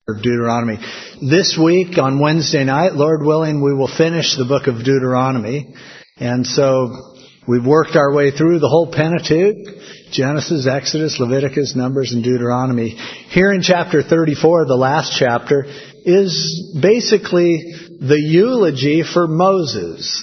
of Deuteronomy. This week on Wednesday night, Lord willing, we will finish the book of Deuteronomy. And so we've worked our way through the whole Pentateuch, Genesis, Exodus, Leviticus, Numbers, and Deuteronomy. Here in chapter 34, the last chapter, is basically the eulogy for Moses,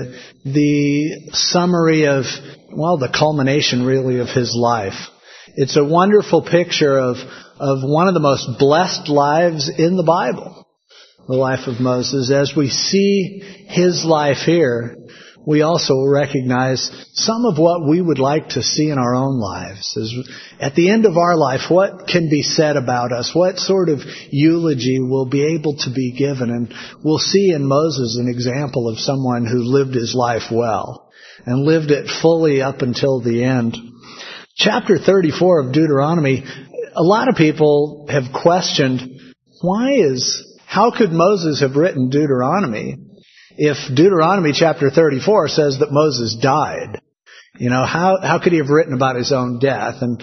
the summary of, the culmination really of his life. It's a wonderful picture of one of the most blessed lives in the Bible, the life of Moses. As we see his life here, we also recognize some of what we would like to see in our own lives. At the end of our life, what can be said about us? What sort of eulogy will be able to be given? And we'll see in Moses an example of someone who lived his life well and lived it fully up until the end. Chapter 34 of Deuteronomy, a lot of people have questioned, how could Moses have written Deuteronomy if Deuteronomy chapter 34 says that Moses died? How could he have written about his own death? And,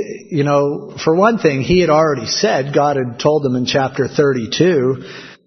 for one thing, he had already said, God had told him in chapter 32,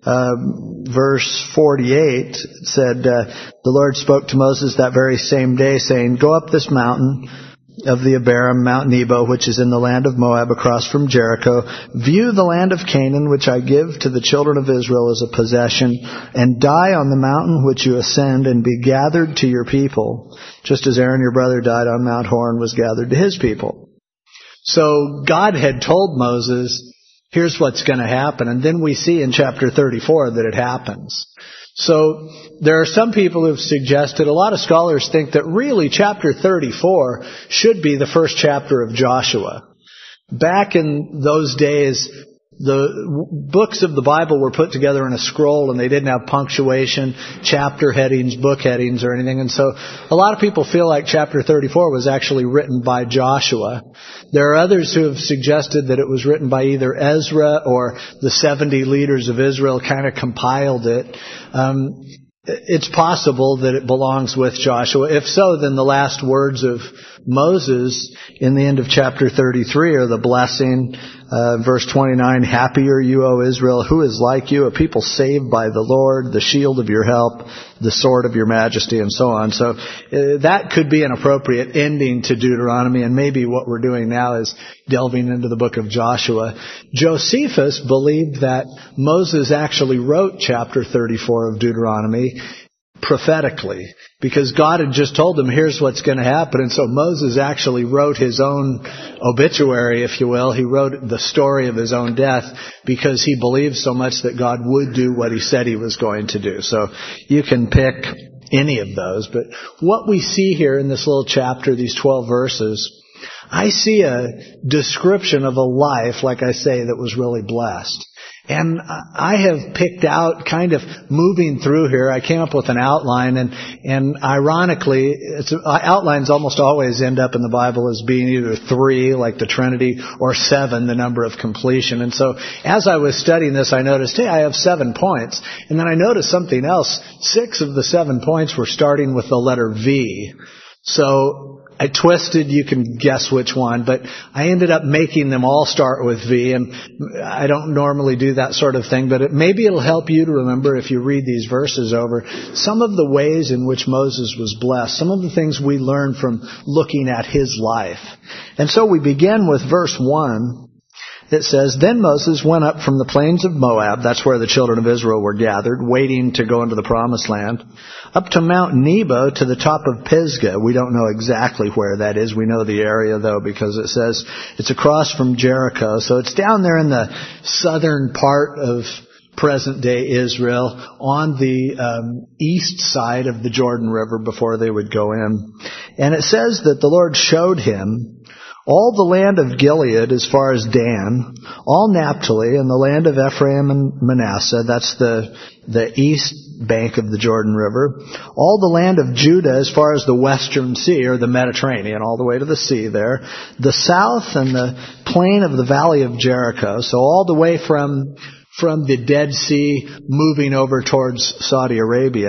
verse 48, it said, the Lord spoke to Moses that very same day, saying, go up this mountain of the Abarim, Mount Nebo, which is in the land of Moab across from Jericho. View the land of Canaan, which I give to the children of Israel as a possession, and die on the mountain which you ascend, and be gathered to your people, just as Aaron your brother died on Mount Hor and was gathered to his people. So God had told Moses, here's what's going to happen. And then we see in chapter 34 that it happens. So there are some people who have suggested, a lot of scholars think that really chapter 34 should be the first chapter of Joshua. Back in those days, the books of the Bible were put together in a scroll and they didn't have punctuation, chapter headings, book headings or anything. And so a lot of people feel like chapter 34 was actually written by Joshua. There are others who have suggested that it was written by either Ezra or the 70 leaders of Israel kind of compiled it. It's possible that it belongs with Joshua. If so, then the last words of Moses in the end of chapter 33 are the blessing. Verse 29, happy are you, O Israel, who is like you, a people saved by the Lord, the shield of your help, the sword of your majesty, and so on. So that could be an appropriate ending to Deuteronomy, and maybe what we're doing now is delving into the book of Joshua. Josephus believed that Moses actually wrote chapter 34 of Deuteronomy prophetically, because God had just told him, here's what's going to happen. And so Moses actually wrote his own obituary, if you will. He wrote the story of his own death because he believed so much that God would do what he said he was going to do. So you can pick any of those. But what we see here in this little chapter, these 12 verses, I see a description of a life, like I say, that was really blessed. And I have picked out, kind of moving through here, I came up with an outline, and ironically, outlines almost always end up in the Bible as being either 3, like the Trinity, or 7, the number of completion. And so, as I was studying this, I noticed, hey, I have 7 points. And then I noticed something else. 6 of the 7 points were starting with the letter V. So I twisted, you can guess which one, but I ended up making them all start with V, and I don't normally do that sort of thing, but maybe it'll help you to remember, if you read these verses over, some of the ways in which Moses was blessed, some of the things we learn from looking at his life. And so we begin with verse 1. It says, then Moses went up from the plains of Moab, that's where the children of Israel were gathered, waiting to go into the promised land, up to Mount Nebo to the top of Pisgah. We don't know exactly where that is. We know the area, though, because it says it's across from Jericho. So it's down there in the southern part of present-day Israel, on the east side of the Jordan River before they would go in. And it says that the Lord showed him all the land of Gilead as far as Dan, all Naphtali, and the land of Ephraim and Manasseh, that's the east bank of the Jordan River, all the land of Judah as far as the western sea, or the Mediterranean, all the way to the sea there, the south and the plain of the valley of Jericho, so all the way from the Dead Sea moving over towards Saudi Arabia,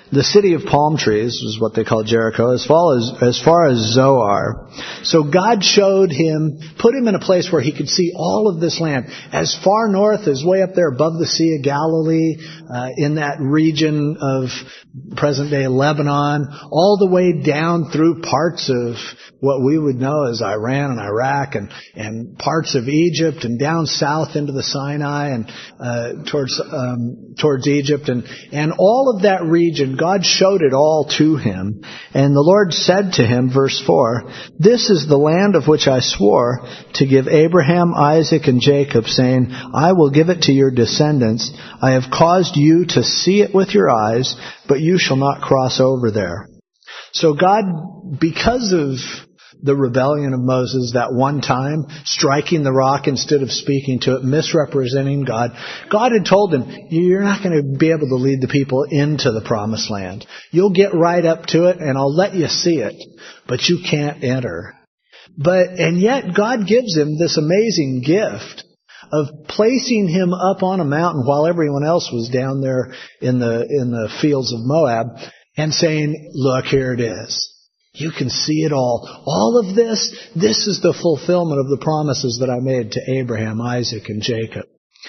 the city of palm trees is what they call Jericho, as far as Zoar. So God showed him, put him in a place where he could see all of this land, as far north as way up there above the Sea of Galilee, in that region of present-day Lebanon, all the way down through parts of what we would know as Iran and Iraq, and parts of Egypt, and down south into the Sinai, and towards Egypt, and all of that region. God showed it all to him. And the Lord said to him, verse 4, "This is the land of which I swore to give Abraham, Isaac, and Jacob, saying, I will give it to your descendants. I have caused you to see it with your eyes, but you shall not cross over there." So God, because of the rebellion of Moses that one time, striking the rock instead of speaking to it, misrepresenting God, God had told him, you're not going to be able to lead the people into the promised land. You'll get right up to it and I'll let you see it, but you can't enter. And yet God gives him this amazing gift of placing him up on a mountain while everyone else was down there in the fields of Moab, and saying, look, here it is. You can see it all. All of this is the fulfillment of the promises that I made to Abraham, Isaac, and Jacob.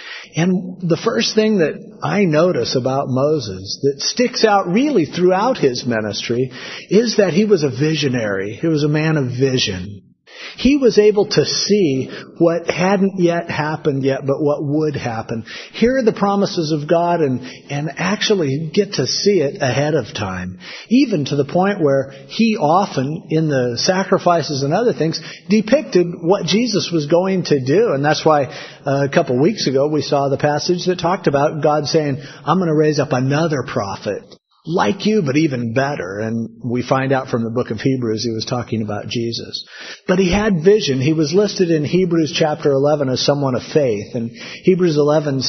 And the first thing that I notice about Moses that sticks out really throughout his ministry is that he was a visionary. He was a man of vision. He was able to see what hadn't yet happened yet, but what would happen. Hear the promises of God and actually get to see it ahead of time. Even to the point where he often, in the sacrifices and other things, depicted what Jesus was going to do. And that's why a couple of weeks ago we saw the passage that talked about God saying, I'm going to raise up another prophet like you, but even better. And we find out from the book of Hebrews he was talking about Jesus. But he had vision. He was listed in Hebrews chapter 11 as someone of faith. And Hebrews 11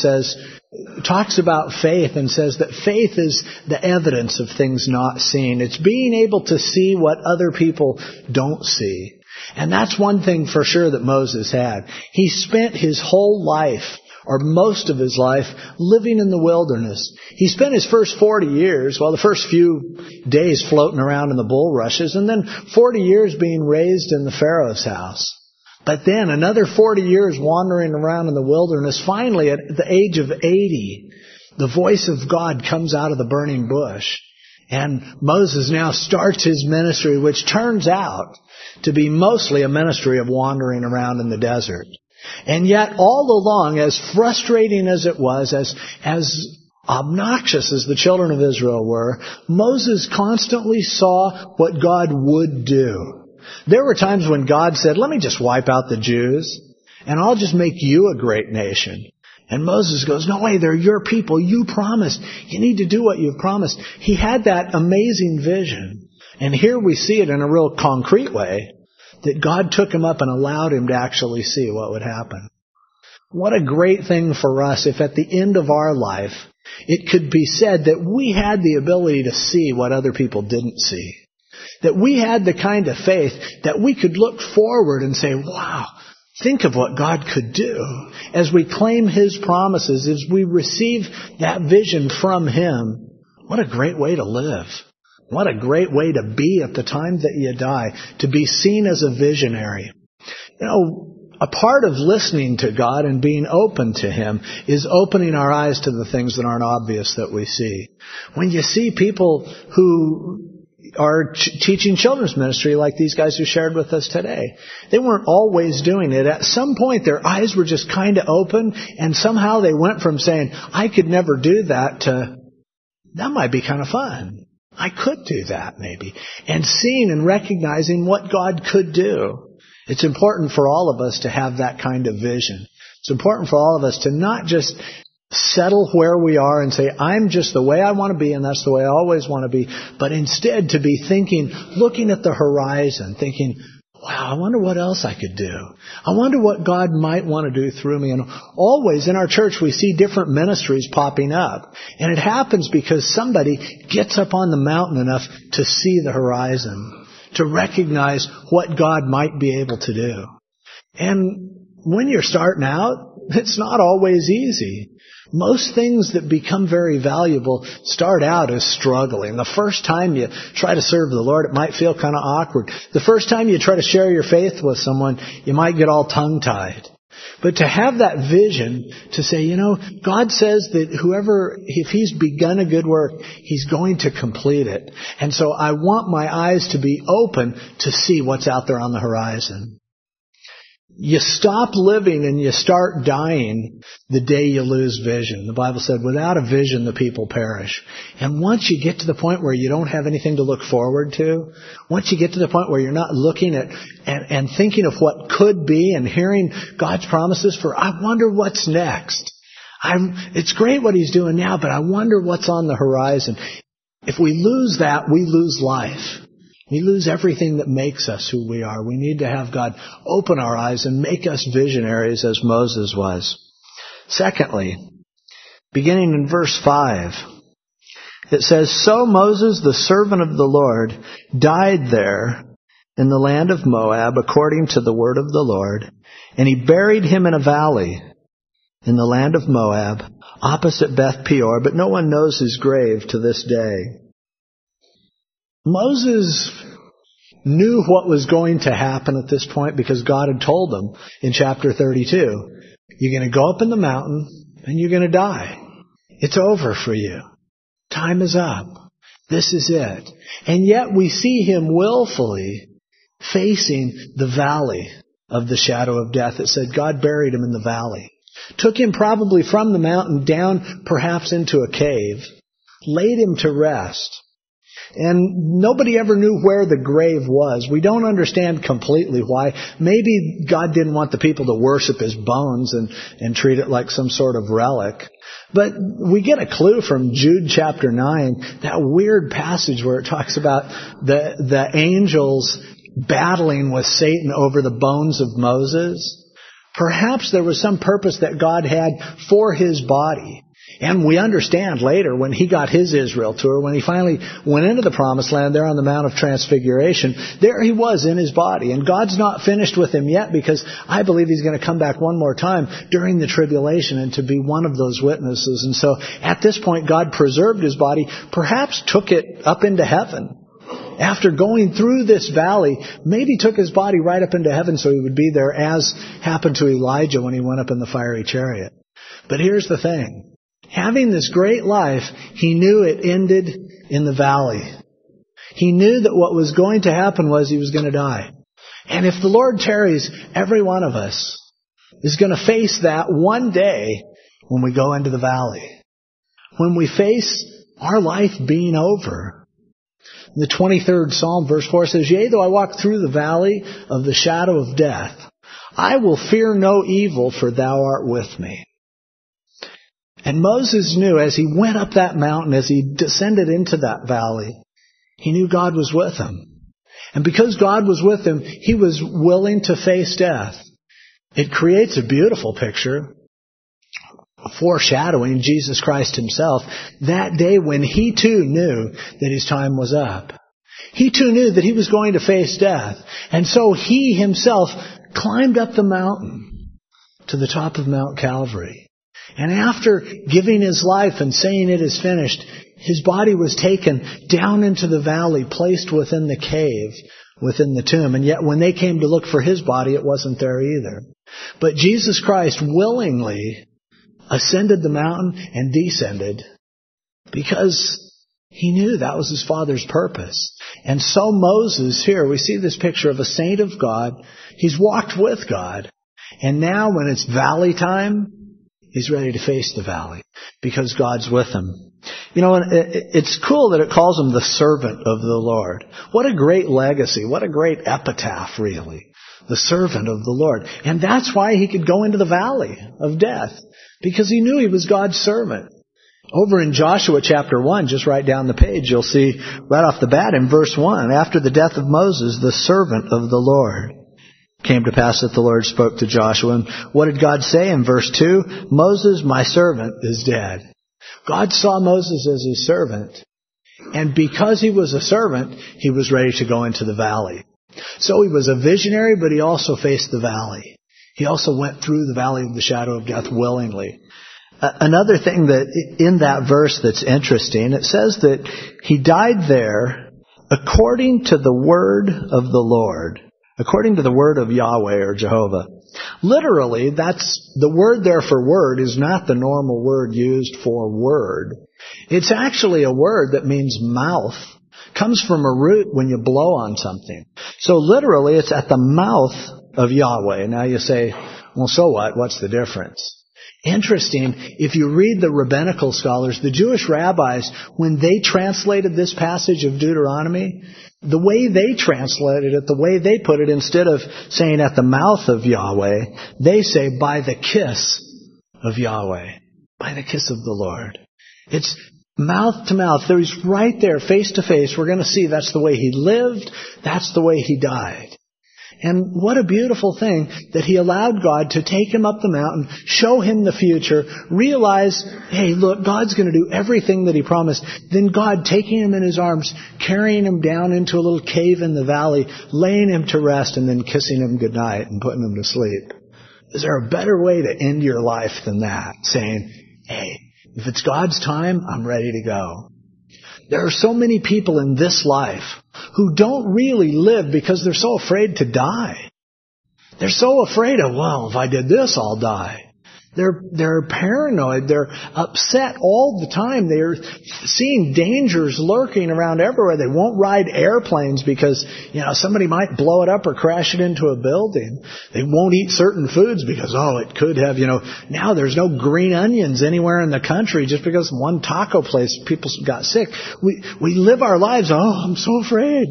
talks about faith and says that faith is the evidence of things not seen. It's being able to see what other people don't see. And that's one thing for sure that Moses had. He spent his whole life, or most of his life, living in the wilderness. He spent his first 40 years, the first few days floating around in the bulrushes, and then 40 years being raised in the Pharaoh's house. But then another 40 years wandering around in the wilderness. Finally, at the age of 80, the voice of God comes out of the burning bush. And Moses now starts his ministry, which turns out to be mostly a ministry of wandering around in the desert. And yet, all along, as frustrating as it was, as obnoxious as the children of Israel were, Moses constantly saw what God would do. There were times when God said, let me just wipe out the Jews, and I'll just make you a great nation. And Moses goes, no way, they're your people. You promised. You need to do what you've promised. He had that amazing vision. And here we see it in a real concrete way, that God took him up and allowed him to actually see what would happen. What a great thing for us if at the end of our life it could be said that we had the ability to see what other people didn't see. That we had the kind of faith that we could look forward and say, wow, think of what God could do as we claim His promises, as we receive that vision from Him. What a great way to live. What a great way to be at the time that you die, to be seen as a visionary. You know, a part of listening to God and being open to Him is opening our eyes to the things that aren't obvious that we see. When you see people who are teaching children's ministry like these guys who shared with us today, they weren't always doing it. At some point their eyes were just kind of open, and somehow they went from saying, I could never do that, to that might be kind of fun. I could do that maybe. And seeing and recognizing what God could do. It's important for all of us to have that kind of vision. It's important for all of us to not just settle where we are and say, I'm just the way I want to be and that's the way I always want to be. But instead to be thinking, looking at the horizon, thinking, wow, I wonder what else I could do. I wonder what God might want to do through me. And always in our church we see different ministries popping up. And it happens because somebody gets up on the mountain enough to see the horizon, to recognize what God might be able to do. And when you're starting out, it's not always easy. Most things that become very valuable start out as struggling. The first time you try to serve the Lord, it might feel kind of awkward. The first time you try to share your faith with someone, you might get all tongue-tied. But to have that vision to say, God says that if He's begun a good work, He's going to complete it. And so I want my eyes to be open to see what's out there on the horizon. You stop living and you start dying the day you lose vision. The Bible said, without a vision, the people perish. And once you get to the point where you don't have anything to look forward to, once you get to the point where you're not looking at and thinking of what could be and hearing God's promises for, I wonder what's next. It's great what He's doing now, but I wonder what's on the horizon. If we lose that, we lose life. We lose everything that makes us who we are. We need to have God open our eyes and make us visionaries as Moses was. Secondly, beginning in verse 5, it says, So Moses, the servant of the Lord, died there in the land of Moab according to the word of the Lord, and he buried him in a valley in the land of Moab opposite Beth Peor, but no one knows his grave to this day. Moses knew what was going to happen at this point because God had told him in chapter 32, you're going to go up in the mountain and you're going to die. It's over for you. Time is up. This is it. And yet we see him willfully facing the valley of the shadow of death. It said God buried him in the valley. Took him probably from the mountain down perhaps into a cave. Laid him to rest. And nobody ever knew where the grave was. We don't understand completely why. Maybe God didn't want the people to worship his bones and treat it like some sort of relic. But we get a clue from Jude chapter 9, that weird passage where it talks about the angels battling with Satan over the bones of Moses. Perhaps there was some purpose that God had for his body. And we understand later when he got his Israel tour, when he finally went into the promised land there on the Mount of Transfiguration, there he was in his body. And God's not finished with him yet because I believe he's going to come back one more time during the tribulation and to be one of those witnesses. And so at this point, God preserved his body, perhaps took it up into heaven. After going through this valley, maybe took his body right up into heaven so he would be there, as happened to Elijah when he went up in the fiery chariot. But here's the thing. Having this great life, he knew it ended in the valley. He knew that what was going to happen was he was going to die. And if the Lord tarries, every one of us is going to face that one day when we go into the valley. When we face our life being over. The 23rd Psalm, verse 4 says, Yea, though I walk through the valley of the shadow of death, I will fear no evil, for thou art with me. And Moses knew as he went up that mountain, as he descended into that valley, he knew God was with him. And because God was with him, he was willing to face death. It creates a beautiful picture, foreshadowing Jesus Christ himself, that day when he too knew that his time was up. He too knew that he was going to face death. And so he himself climbed up the mountain to the top of Mount Calvary. And after giving his life and saying it is finished, his body was taken down into the valley, placed within the cave, within the tomb. And yet when they came to look for his body, it wasn't there either. But Jesus Christ willingly ascended the mountain and descended because he knew that was his Father's purpose. And so Moses, here we see this picture of a saint of God. He's walked with God. And now when it's valley time, he's ready to face the valley because God's with him. It's cool that it calls him the servant of the Lord. What a great legacy. What a great epitaph, really. The servant of the Lord. And that's why he could go into the valley of death, because he knew he was God's servant. Over in Joshua chapter 1, just right down the page, you'll see right off the bat in verse 1, after the death of Moses, the servant of the Lord. Came to pass that the Lord spoke to Joshua. And what did God say in verse 2? Moses, my servant, is dead. God saw Moses as his servant. And because he was a servant, he was ready to go into the valley. So he was a visionary, but he also faced the valley. He also went through the valley of the shadow of death willingly. Another thing that in that verse that's interesting, it says that he died there according to the word of the Lord, according to the word of Yahweh or Jehovah. Literally, that's the word there for word is not the normal word used for word. It's actually a word that means mouth. Comes from a root when you blow on something. So literally, it's at the mouth of Yahweh. Now you say, well, so what? What's the difference? Interesting, if you read the rabbinical scholars, the Jewish rabbis, when they translated this passage of Deuteronomy, the way they translated it, the way they put it, instead of saying at the mouth of Yahweh, they say by the kiss of Yahweh, by the kiss of the Lord. It's mouth to mouth. He's right there, face to face. We're going to see that's the way he lived, that's the way he died. And what a beautiful thing that he allowed God to take him up the mountain, show him the future, realize, hey, look, God's going to do everything that he promised. Then God taking him in his arms, carrying him down into a little cave in the valley, laying him to rest, and then kissing him goodnight and putting him to sleep. Is there a better way to end your life than that? Saying, hey, if it's God's time, I'm ready to go. There are so many people in this life who don't really live because they're so afraid to die. They're so afraid of, well, if I did this, I'll die. They're paranoid. They're upset all the time. They're seeing dangers lurking around everywhere. They won't ride airplanes because, somebody might blow it up or crash it into a building. They won't eat certain foods because, it could have, now there's no green onions anywhere in the country just because one taco place people got sick. We live our lives, I'm so afraid.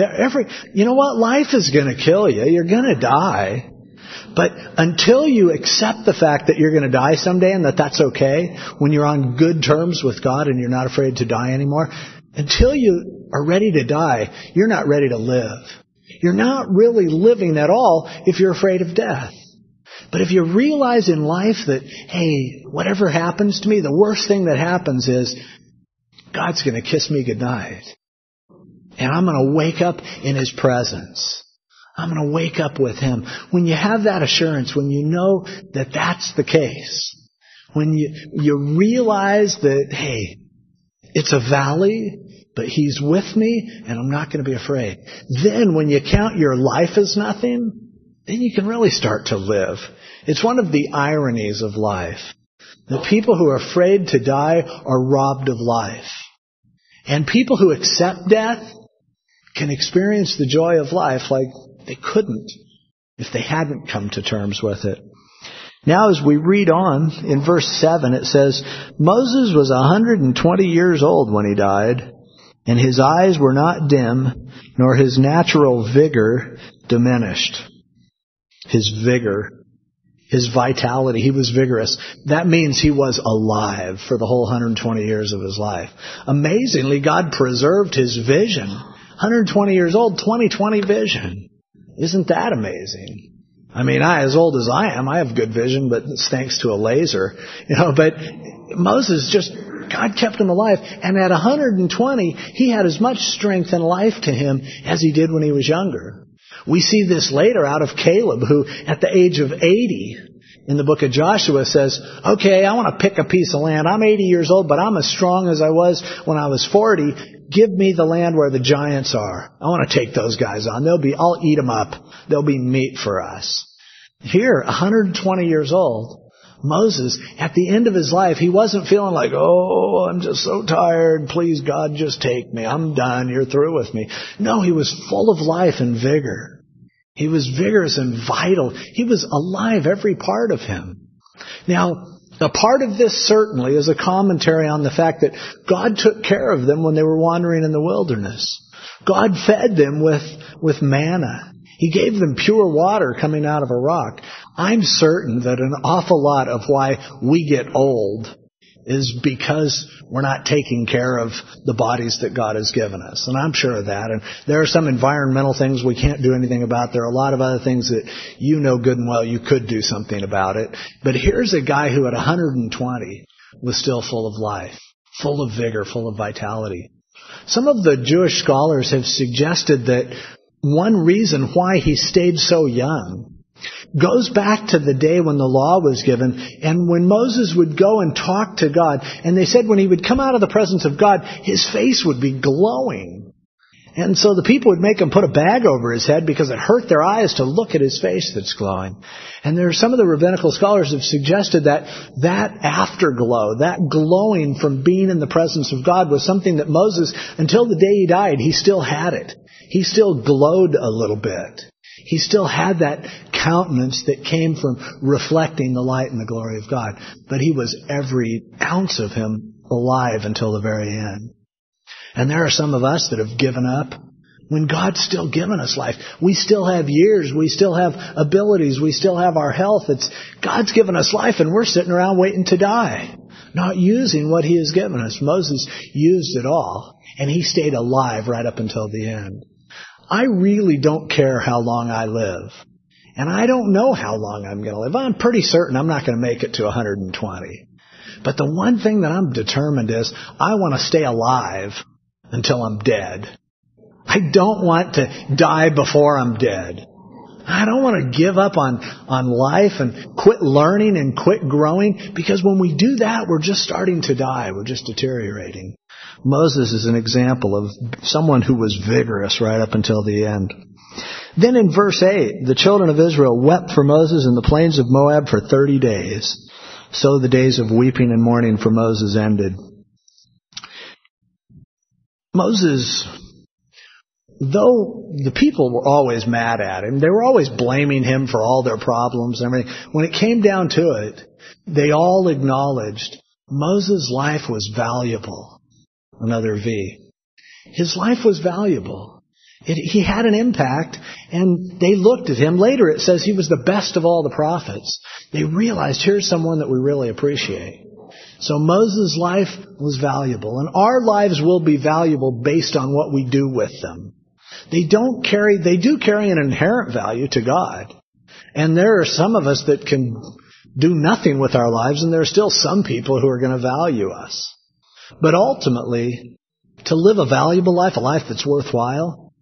You know what? Life is going to kill you. You're going to die. But until you accept the fact that you're going to die someday and that that's okay, when you're on good terms with God and you're not afraid to die anymore, until you are ready to die, you're not ready to live. You're not really living at all if you're afraid of death. But if you realize in life that, hey, whatever happens to me, the worst thing that happens is God's going to kiss me goodnight. And I'm going to wake up in His presence. I'm going to wake up with Him. When you have that assurance, when you know that that's the case, when you realize that, hey, it's a valley, but He's with me and I'm not going to be afraid. Then when you count your life as nothing, then you can really start to live. It's one of the ironies of life. The people who are afraid to die are robbed of life. And people who accept death can experience the joy of life like they couldn't if they hadn't come to terms with it. Now as we read on, in verse 7 it says, Moses was 120 years old when he died, and his eyes were not dim, nor his natural vigor diminished. His vigor, his vitality, he was vigorous. That means he was alive for the whole 120 years of his life. Amazingly, God preserved his vision. 120 years old, 20/20 vision. Isn't that amazing? I mean, as old as I am, I have good vision, but it's thanks to a laser. But Moses God kept him alive. And at 120, he had as much strength and life to him as he did when he was younger. We see this later out of Caleb, who at the age of 80, in the book of Joshua says, okay, I want to pick a piece of land. I'm 80 years old, but I'm as strong as I was when I was 40. Give me the land where the giants are. I want to take those guys on. I'll eat them up. They'll be meat for us. Here, 120 years old, Moses, at the end of his life, he wasn't feeling like, I'm just so tired. Please, God, just take me. I'm done. You're through with me. No, he was full of life and vigor. He was vigorous and vital. He was alive, every part of him. Now, a part of this certainly is a commentary on the fact that God took care of them when they were wandering in the wilderness. God fed them with manna. He gave them pure water coming out of a rock. I'm certain that an awful lot of why we get old is because we're not taking care of the bodies that God has given us. And I'm sure of that. And there are some environmental things we can't do anything about. There are a lot of other things that good and well you could do something about it. But here's a guy who at 120 was still full of life, full of vigor, full of vitality. Some of the Jewish scholars have suggested that one reason why he stayed so young Goes back to the day when the law was given, and when Moses would go and talk to God, and they said when he would come out of the presence of God, his face would be glowing. And so the people would make him put a bag over his head because it hurt their eyes to look at his face that's glowing. And there are some of the rabbinical scholars have suggested that afterglow, that glowing from being in the presence of God was something that Moses, until the day he died, he still had it. He still glowed a little bit. He still had that countenance that came from reflecting the light and the glory of God. But he was every ounce of him alive until the very end. And there are some of us that have given up when God's still given us life. We still have years. We still have abilities. We still have our health. God's given us life, and we're sitting around waiting to die, not using what he has given us. Moses used it all, and he stayed alive right up until the end. I really don't care how long I live. And I don't know how long I'm going to live. I'm pretty certain I'm not going to make it to 120. But the one thing that I'm determined is I want to stay alive until I'm dead. I don't want to die before I'm dead. I don't want to give up on life and quit learning and quit growing, because when we do that, we're just starting to die. We're just deteriorating. Moses is an example of someone who was vigorous right up until the end. Then in verse 8, the children of Israel wept for Moses in the plains of Moab for 30 days. So the days of weeping and mourning for Moses ended. Moses, though the people were always mad at him, they were always blaming him for all their problems and everything, when it came down to it, they all acknowledged Moses' life was valuable. Another V. His life was valuable. He had an impact, and they looked at him. Later it says he was the best of all the prophets. They realized here's someone that we really appreciate. So Moses' life was valuable, and our lives will be valuable based on what we do with them. They do carry an inherent value to God. And there are some of us that can do nothing with our lives, and there are still some people who are going to value us. But ultimately, to live a valuable life, a life that's worthwhile,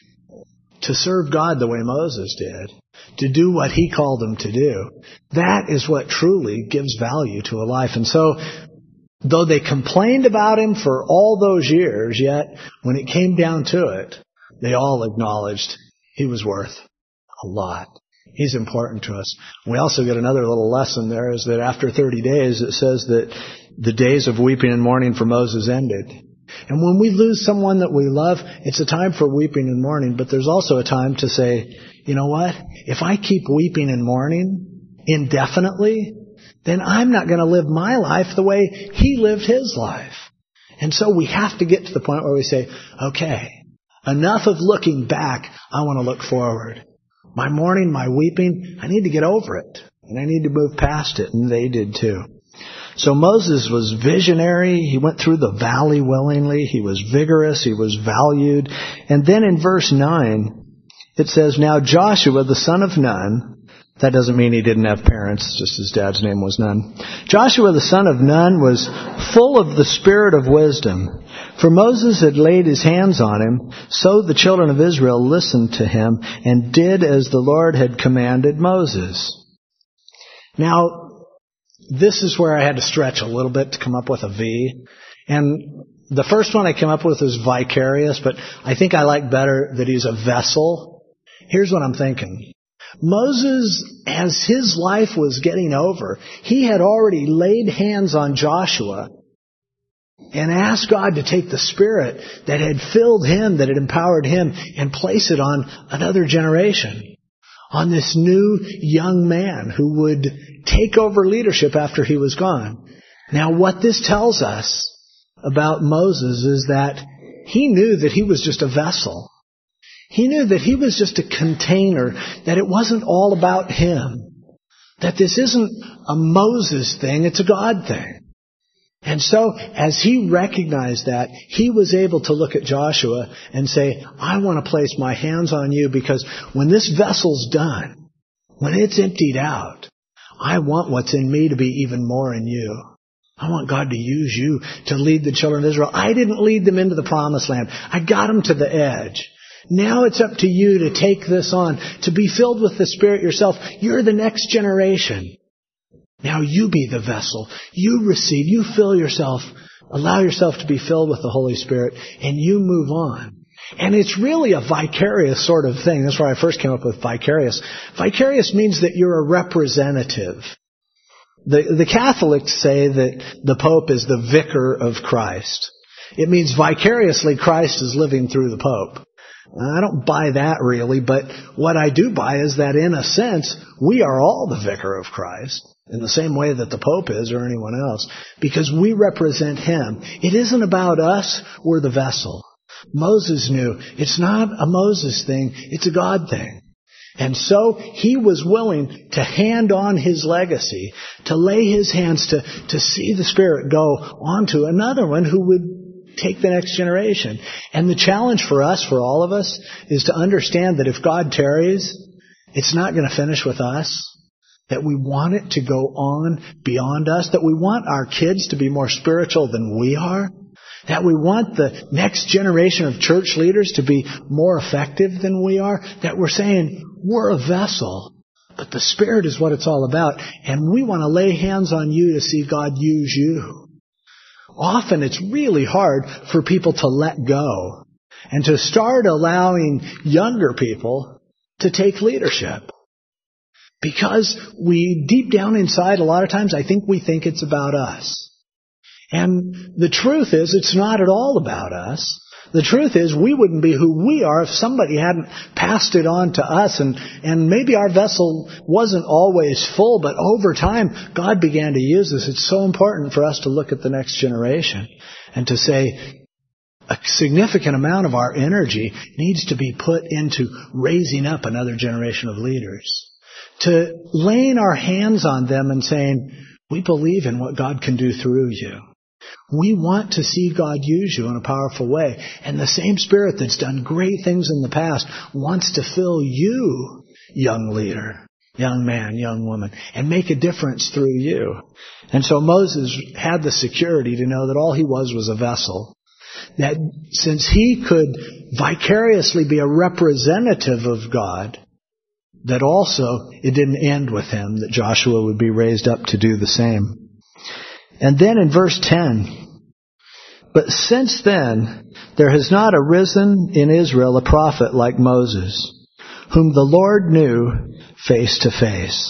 to serve God the way Moses did, to do what he called him to do, that is what truly gives value to a life. And so, though they complained about him for all those years, yet when it came down to it, they all acknowledged he was worth a lot. He's important to us. We also get another little lesson there, is that after 30 days, it says that the days of weeping and mourning for Moses ended. And when we lose someone that we love, it's a time for weeping and mourning, but there's also a time to say, you know what? If I keep weeping and mourning indefinitely, then I'm not going to live my life the way he lived his life. And so we have to get to the point where we say, okay, enough of looking back. I want to look forward. My mourning, my weeping, I need to get over it. And I need to move past it. And they did too. So Moses was visionary. He went through the valley willingly. He was vigorous. He was valued. And then in verse 9, it says, now Joshua, the son of Nun, that doesn't mean he didn't have parents, just his dad's name was Nun. Joshua, the son of Nun, was full of the spirit of wisdom. For Moses had laid his hands on him, so the children of Israel listened to him and did as the Lord had commanded Moses. Now, this is where I had to stretch a little bit to come up with a V. And the first one I came up with is vicarious, but I think I like better that he's a vessel. Here's what I'm thinking. Moses, as his life was getting over, he had already laid hands on Joshua and asked God to take the spirit that had filled him, that had empowered him, and place it on another generation, on this new young man who would take over leadership after he was gone. Now, what this tells us about Moses is that he knew that he was just a vessel. He knew that he was just a container, that it wasn't all about him, that this isn't a Moses thing, it's a God thing. And so, as he recognized that, he was able to look at Joshua and say, I want to place my hands on you, because when this vessel's done, when it's emptied out, I want what's in me to be even more in you. I want God to use you to lead the children of Israel. I didn't lead them into the promised land. I got them to the edge. Now it's up to you to take this on, to be filled with the Spirit yourself. You're the next generation. Now you be the vessel. You receive, you fill yourself, allow yourself to be filled with the Holy Spirit, and you move on. And it's really a vicarious sort of thing. That's where I first came up with vicarious. Vicarious means that you're a representative. The Catholics say that the Pope is the vicar of Christ. It means vicariously Christ is living through the Pope. I don't buy that really, but what I do buy is that in a sense, we are all the vicar of Christ in the same way that the Pope is or anyone else, because we represent Him. It isn't about us, we're the vessel. Moses knew it's not a Moses thing, it's a God thing. And so he was willing to hand on his legacy, to lay his hands to see the Spirit go on to another one who would take the next generation. And the challenge for us, for all of us, is to understand that if God tarries, it's not going to finish with us. That we want it to go on beyond us. That we want our kids to be more spiritual than we are. That we want the next generation of church leaders to be more effective than we are. That we're saying, we're a vessel, but the Spirit is what it's all about. And we want to lay hands on you to see God use you. Often it's really hard for people to let go and to start allowing younger people to take leadership. Because we, deep down inside, a lot of times, I think we think it's about us. And the truth is, it's not at all about us. The truth is, we wouldn't be who we are if somebody hadn't passed it on to us. And maybe our vessel wasn't always full, but over time, God began to use this. It's so important for us to look at the next generation and to say, a significant amount of our energy needs to be put into raising up another generation of leaders. To laying our hands on them and saying, we believe in what God can do through you. We want to see God use you in a powerful way. And the same Spirit that's done great things in the past wants to fill you, young leader, young man, young woman, and make a difference through you. And so Moses had the security to know that all he was a vessel. That since he could vicariously be a representative of God, that also it didn't end with him, that Joshua would be raised up to do the same. And then in verse 10, but since then there has not arisen in Israel a prophet like Moses, whom the Lord knew face to face.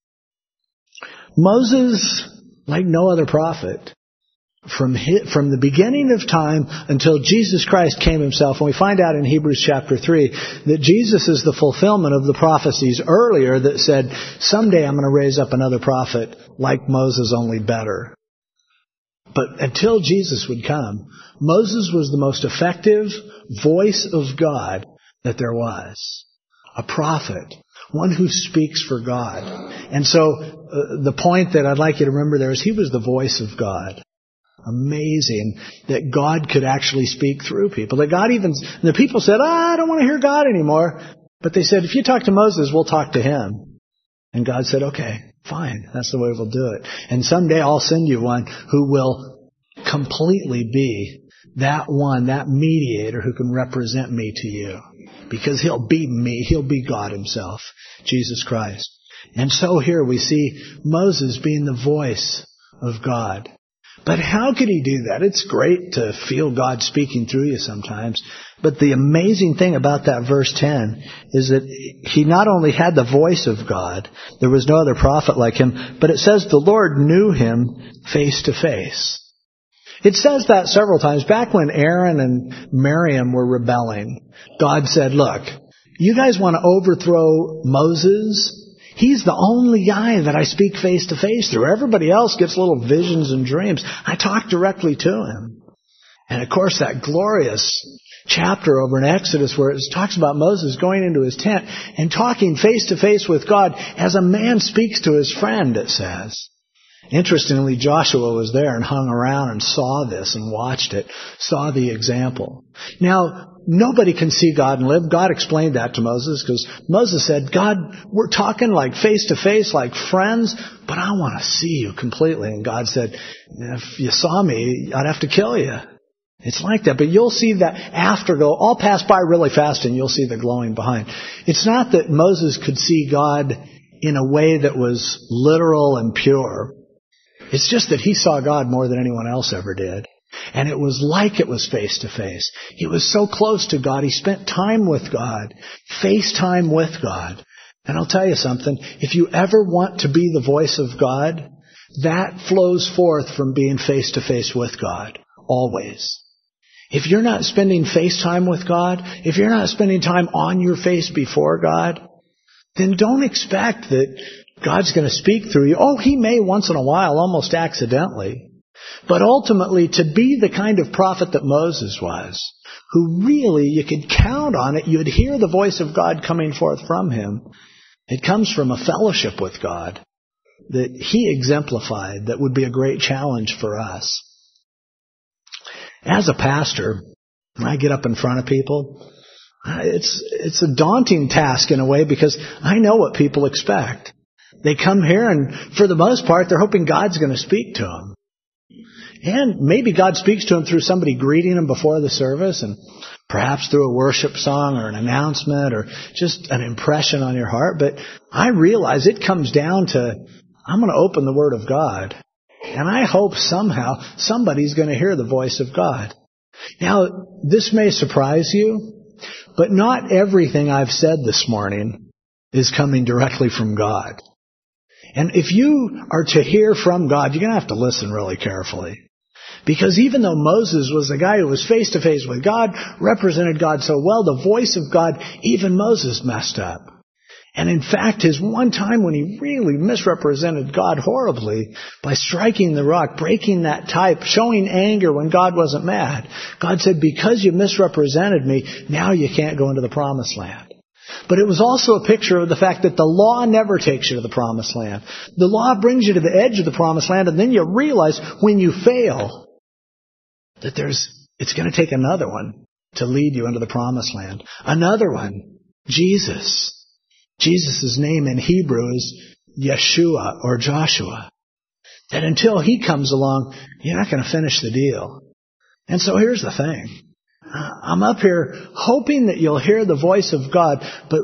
Moses, like no other prophet, from the beginning of time until Jesus Christ came himself, and we find out in Hebrews chapter 3 that Jesus is the fulfillment of the prophecies earlier that said, someday I'm going to raise up another prophet like Moses, only better. But until Jesus would come, Moses was the most effective voice of God that there was. A prophet. One who speaks for God. And so the point that I'd like you to remember there is he was the voice of God. Amazing that God could actually speak through people. That God even, the people said, I don't want to hear God anymore. But they said, if you talk to Moses, we'll talk to him. And God said, okay, fine. That's the way we'll do it. And someday I'll send you one who will completely be that one, that mediator who can represent me to you. Because he'll be me. He'll be God himself, Jesus Christ. And so here we see Moses being the voice of God. But how could he do that? It's great to feel God speaking through you sometimes. But the amazing thing about that verse 10 is that he not only had the voice of God, there was no other prophet like him, but it says the Lord knew him face to face. It says that several times. Back when Aaron and Miriam were rebelling, God said, look, you guys want to overthrow Moses? He's the only guy that I speak face to face through. Everybody else gets little visions and dreams. I talk directly to him. And of course, that glorious chapter over in Exodus where it talks about Moses going into his tent and talking face to face with God as a man speaks to his friend, it says. Interestingly, Joshua was there and hung around and saw this and watched it, saw the example. Now, nobody can see God and live. God explained that to Moses because Moses said, God, we're talking like face to face, like friends, but I want to see you completely. And God said, if you saw me, I'd have to kill you. It's like that, but you'll see that afterglow. I'll pass by really fast and you'll see the glowing behind. It's not that Moses could see God in a way that was literal and pure. It's just that he saw God more than anyone else ever did. And it was like it was face to face. He was so close to God. He spent time with God, face time with God. And I'll tell you something, if you ever want to be the voice of God, that flows forth from being face to face with God, always. If you're not spending face time with God, if you're not spending time on your face before God, then don't expect that God's going to speak through you. Oh, He may once in a while, almost accidentally. But ultimately, to be the kind of prophet that Moses was, who really, you could count on it, you'd hear the voice of God coming forth from him. It comes from a fellowship with God that he exemplified that would be a great challenge for us. As a pastor, when I get up in front of people, it's a daunting task in a way because I know what people expect. They come here and for the most part, they're hoping God's going to speak to them. And maybe God speaks to them through somebody greeting them before the service and perhaps through a worship song or an announcement or just an impression on your heart. But I realize it comes down to, I'm going to open the Word of God. And I hope somehow somebody's going to hear the voice of God. Now, this may surprise you, but not everything I've said this morning is coming directly from God. And if you are to hear from God, you're going to have to listen really carefully. Because even though Moses was a guy who was face to face with God, represented God so well, the voice of God, even Moses messed up. And in fact, his one time when he really misrepresented God horribly by striking the rock, breaking that type, showing anger when God wasn't mad, God said, because you misrepresented me, now you can't go into the promised land. But it was also a picture of the fact that the law never takes you to the promised land. The law brings you to the edge of the promised land, and then you realize when you fail that it's going to take another one to lead you into the promised land. Another one, Jesus. Jesus' name in Hebrew is Yeshua or Joshua. That until he comes along, you're not going to finish the deal. And so here's the thing. I'm up here hoping that you'll hear the voice of God, but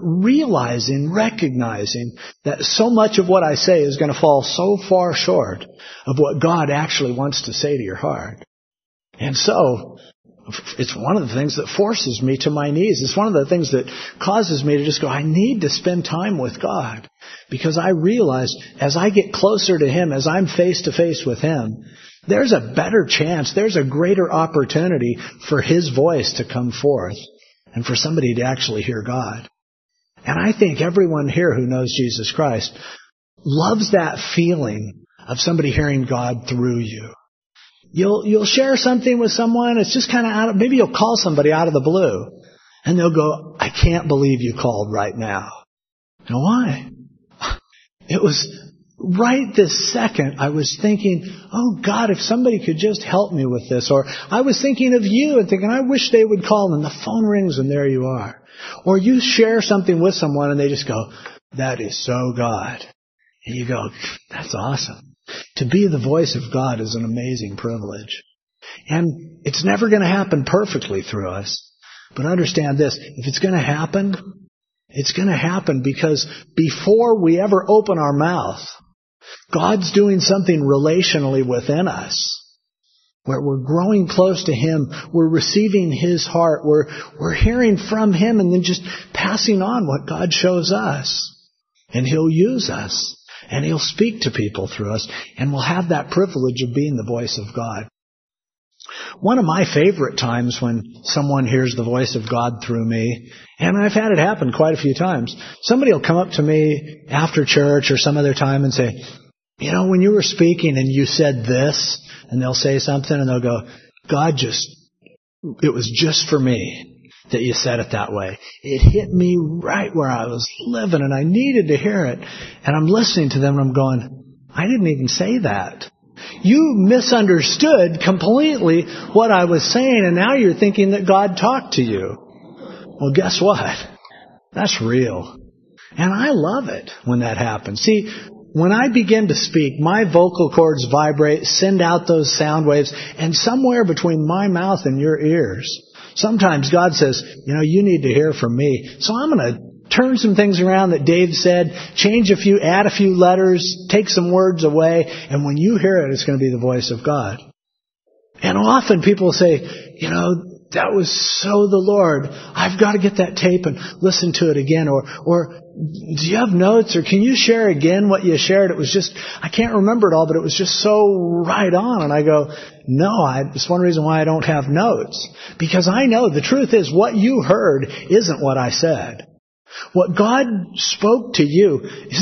recognizing that so much of what I say is going to fall so far short of what God actually wants to say to your heart. And so, it's one of the things that forces me to my knees. It's one of the things that causes me to just go, I need to spend time with God. Because I realize as I get closer to Him, as I'm face to face with Him, there's a better chance, there's a greater opportunity for His voice to come forth and for somebody to actually hear God. And I think everyone here who knows Jesus Christ loves that feeling of somebody hearing God through you. You'll share something with someone, it's just kind of maybe you'll call somebody out of the blue, and they'll go, I can't believe you called right now. Now why? It was right this second I was thinking, oh God, if somebody could just help me with this. Or I was thinking of you and thinking, I wish they would call, and the phone rings and there you are. Or you share something with someone and they just go, that is so God. And you go, that's awesome. To be the voice of God is an amazing privilege. And it's never going to happen perfectly through us. But understand this, if it's going to happen, it's going to happen because before we ever open our mouth, God's doing something relationally within us. Where we're growing close to Him, we're receiving His heart, we're hearing from Him and then just passing on what God shows us. And He'll use us. And He'll speak to people through us, and we'll have that privilege of being the voice of God. One of my favorite times when someone hears the voice of God through me, and I've had it happen quite a few times, somebody will come up to me after church or some other time and say, you know, when you were speaking and you said this, and they'll say something and they'll go, it was just for me that you said it that way. It hit me right where I was living and I needed to hear it. And I'm listening to them and I'm going, I didn't even say that. You misunderstood completely what I was saying and now you're thinking that God talked to you. Well, guess what? That's real. And I love it when that happens. See, when I begin to speak, my vocal cords vibrate, send out those sound waves, and somewhere between my mouth and your ears, sometimes God says, you need to hear from me. So I'm going to turn some things around that Dave said, add a few letters, take some words away, and when you hear it, it's going to be the voice of God. And often people say, that was so the Lord. I've got to get that tape and listen to it again. Or do you have notes? Or can you share again what you shared? It was just, I can't remember it all, but it was just so right on. And I go, no, it's one reason why I don't have notes. Because I know the truth is what you heard isn't what I said. What God spoke to you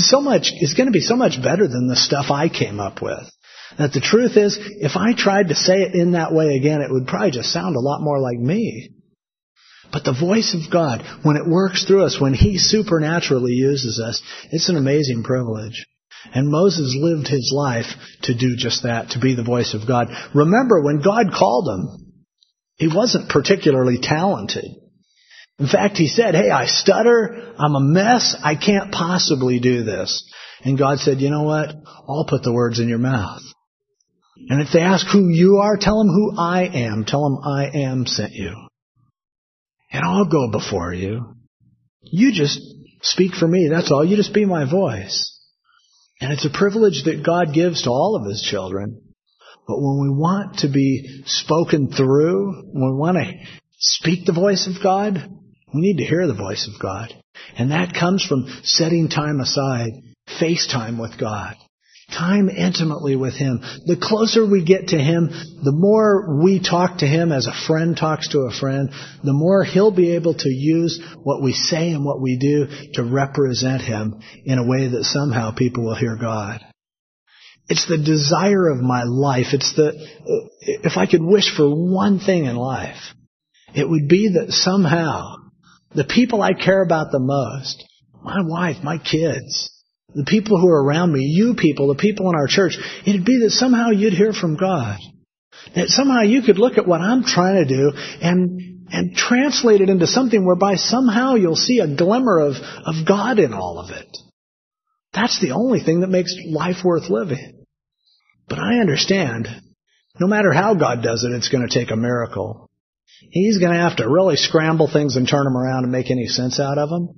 is going to be so much better than the stuff I came up with. That the truth is, if I tried to say it in that way again, it would probably just sound a lot more like me. But the voice of God, when it works through us, when He supernaturally uses us, it's an amazing privilege. And Moses lived his life to do just that, to be the voice of God. Remember, when God called him, he wasn't particularly talented. In fact, he said, hey, I stutter, I'm a mess, I can't possibly do this. And God said, you know what? I'll put the words in your mouth. And if they ask who you are, tell them who I am. Tell them I am sent you. And I'll go before you. You just speak for me. That's all. You just be my voice. And it's a privilege that God gives to all of His children. But when we want to be spoken through, when we want to speak the voice of God, we need to hear the voice of God. And that comes from setting time aside, FaceTime with God. Time intimately with Him. The closer we get to Him, the more we talk to Him as a friend talks to a friend, the more He'll be able to use what we say and what we do to represent Him in a way that somehow people will hear God. It's the desire of my life. If I could wish for one thing in life, it would be that somehow the people I care about the most, my wife, my kids, the people who are around me, you people, the people in our church, it'd be that somehow you'd hear from God. That somehow you could look at what I'm trying to do and translate it into something whereby somehow you'll see a glimmer of God in all of it. That's the only thing that makes life worth living. But I understand, no matter how God does it, it's going to take a miracle. He's going to have to really scramble things and turn them around and make any sense out of them.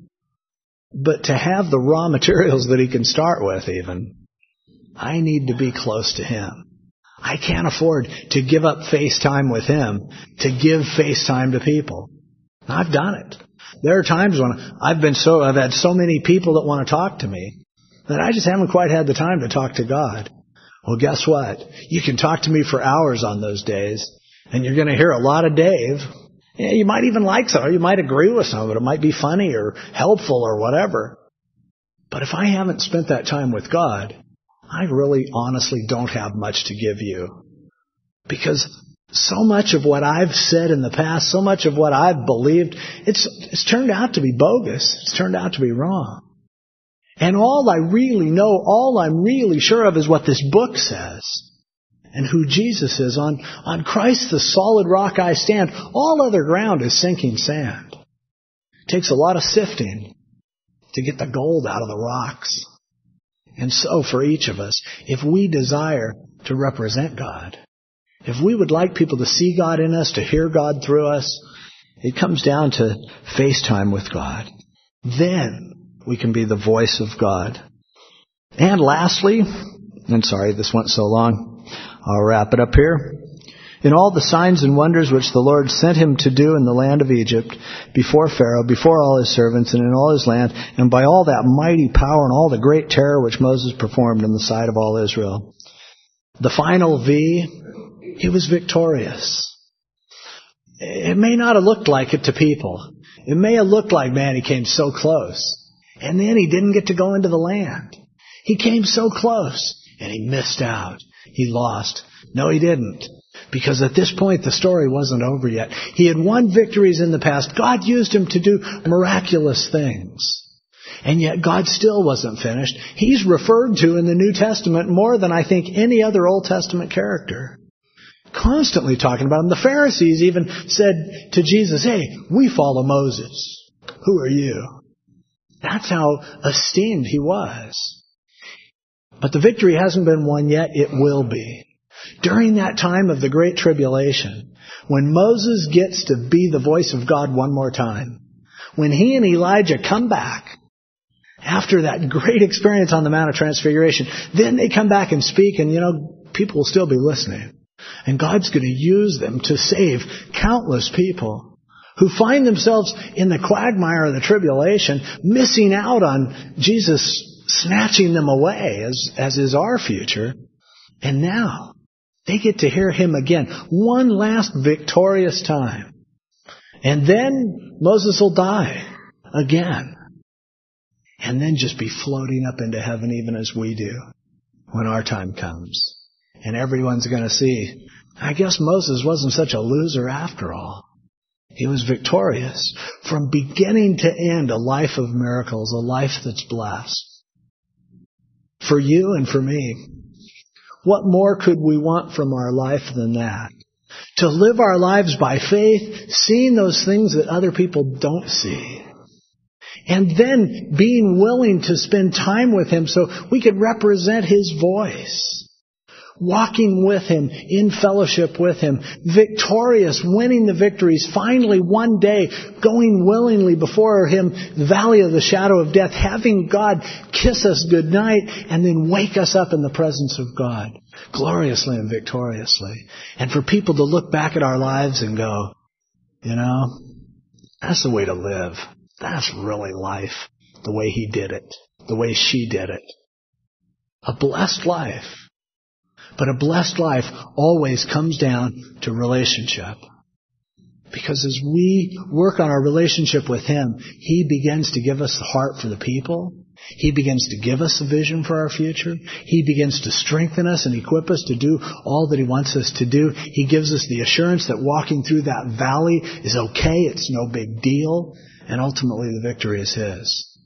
But to have the raw materials that He can start with even, I need to be close to Him. I can't afford to give up FaceTime with Him to give FaceTime to people. I've done it. There are times when I've had so many people that want to talk to me that I just haven't quite had the time to talk to God. Well, guess what? You can talk to me for hours on those days, and you're going to hear a lot of Dave. Yeah, you might even like some, or you might agree with some of it. It might be funny or helpful or whatever. But if I haven't spent that time with God, I really honestly don't have much to give you. Because so much of what I've said in the past, so much of what I've believed, it's turned out to be bogus. It's turned out to be wrong. And all I really know, all I'm really sure of is what this book says. And who Jesus is. On Christ, the solid rock I stand. All other ground is sinking sand. It takes a lot of sifting to get the gold out of the rocks. And so for each of us, if we desire to represent God, if we would like people to see God in us, to hear God through us, it comes down to FaceTime with God. Then we can be the voice of God. And lastly, I'm sorry this went so long, I'll wrap it up here. In all the signs and wonders which the Lord sent him to do in the land of Egypt, before Pharaoh, before all his servants, and in all his land, and by all that mighty power and all the great terror which Moses performed in the sight of all Israel. The final V, he was victorious. It may not have looked like it to people. It may have looked like, man, he came so close. And then he didn't get to go into the land. He came so close, and he missed out. He lost. No, he didn't. Because at this point, the story wasn't over yet. He had won victories in the past. God used him to do miraculous things. And yet God still wasn't finished. He's referred to in the New Testament more than I think any other Old Testament character. Constantly talking about him. The Pharisees even said to Jesus, hey, we follow Moses. Who are you? That's how esteemed he was. But the victory hasn't been won yet. It will be. During that time of the Great Tribulation, when Moses gets to be the voice of God one more time, when he and Elijah come back after that great experience on the Mount of Transfiguration, then they come back and speak, and people will still be listening. And God's going to use them to save countless people who find themselves in the quagmire of the tribulation, missing out on Jesus snatching them away, as is our future. And now they get to hear him again, one last victorious time. And then Moses will die again. And then just be floating up into heaven even as we do when our time comes. And everyone's going to see, I guess Moses wasn't such a loser after all. He was victorious. From beginning to end, a life of miracles, a life that's blessed. For you and for me, what more could we want from our life than that? To live our lives by faith, seeing those things that other people don't see. And then being willing to spend time with him so we could represent his voice. Walking with him, in fellowship with him, victorious, winning the victories, finally one day going willingly before him, the valley of the shadow of death, having God kiss us goodnight and then wake us up in the presence of God, gloriously and victoriously. And for people to look back at our lives and go, that's the way to live. That's really life, the way he did it, the way she did it. A blessed life. But a blessed life always comes down to relationship. Because as we work on our relationship with him, he begins to give us the heart for the people. He begins to give us a vision for our future. He begins to strengthen us and equip us to do all that he wants us to do. He gives us the assurance that walking through that valley is okay. It's no big deal. And ultimately the victory is his.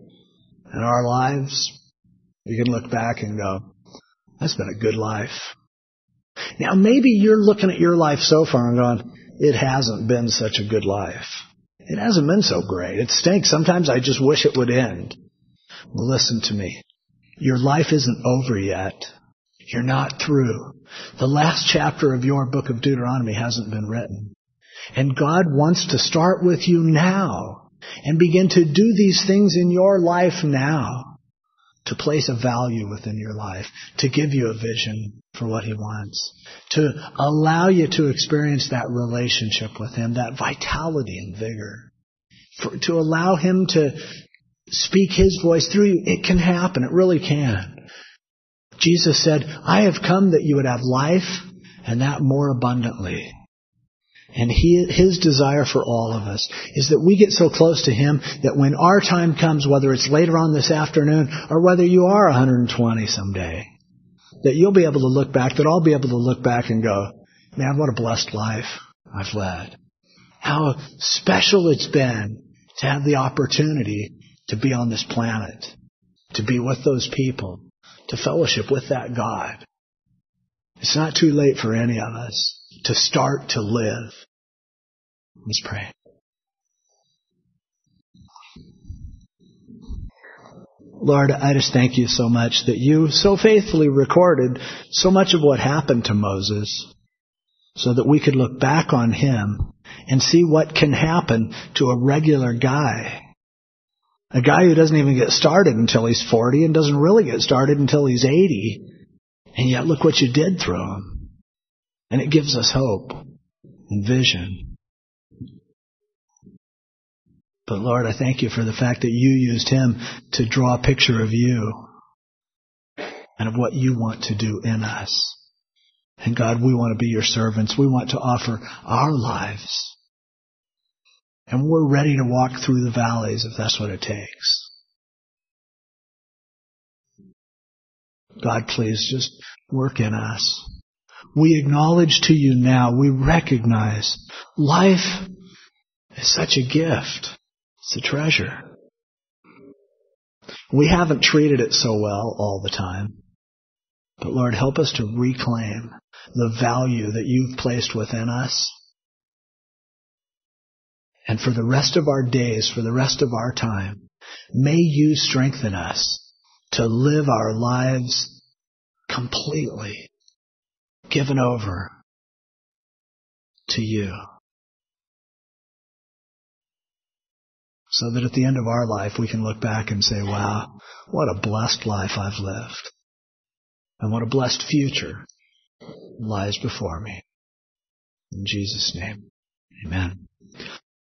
In our lives, we can look back and go, that's been a good life. Now, maybe you're looking at your life so far and going, it hasn't been such a good life. It hasn't been so great. It stinks. Sometimes I just wish it would end. Well, listen to me. Your life isn't over yet. You're not through. The last chapter of your book of Deuteronomy hasn't been written. And God wants to start with you now and begin to do these things in your life now. To place a value within your life, to give you a vision for what he wants, to allow you to experience that relationship with him, that vitality and vigor, to allow him to speak his voice through you. It can happen. It really can. Jesus said, I have come that you would have life and that more abundantly. And his desire for all of us is that we get so close to him that when our time comes, whether it's later on this afternoon or whether you are 120 someday, that you'll be able to look back, that I'll be able to look back and go, man, what a blessed life I've led. How special it's been to have the opportunity to be on this planet, to be with those people, to fellowship with that God. It's not too late for any of us to start to live. Let's pray. Lord, I just thank you so much that you so faithfully recorded so much of what happened to Moses so that we could look back on him and see what can happen to a regular guy. A guy who doesn't even get started until he's 40 and doesn't really get started until he's 80. And yet look what you did through him. And it gives us hope and vision. But Lord, I thank you for the fact that you used him to draw a picture of you and of what you want to do in us. And God, we want to be your servants. We want to offer our lives. And we're ready to walk through the valleys if that's what it takes. God, please just work in us. We acknowledge to you now, we recognize life is such a gift. It's a treasure. We haven't treated it so well all the time. But Lord, help us to reclaim the value that you've placed within us. And for the rest of our days, for the rest of our time, may you strengthen us to live our lives completely given over to you. So that at the end of our life we can look back and say, wow, what a blessed life I've lived. And what a blessed future lies before me. In Jesus' name, amen.